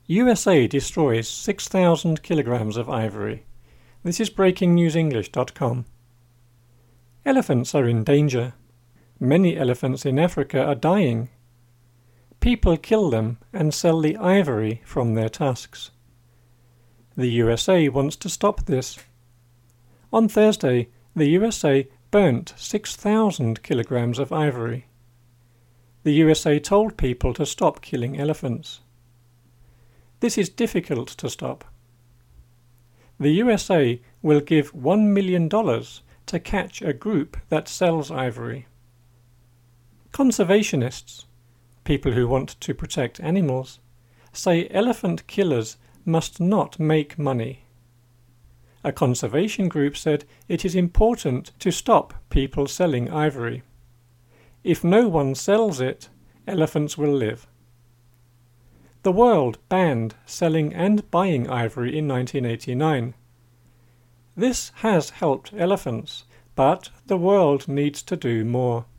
USA destroys 6,000 kilograms of ivory. This is breakingnewsenglish.com. Elephants are in danger. Many elephants in Africa are dying. People kill them and sell the ivory from their tusks. The USA wants to stop this. On Thursday, the USA burnt 6,000 kilograms of ivory. The USA told people to stop killing elephants. This is difficult to stop. The USA will give $1 million to catch a group that sells ivory. Conservationists, people who want to protect animals, say elephant killers must not make money. A conservation group said it is important to stop people selling ivory. If no one sells it, elephants will live. The world banned selling and buying ivory in 1989. This has helped elephants, but the world needs to do more.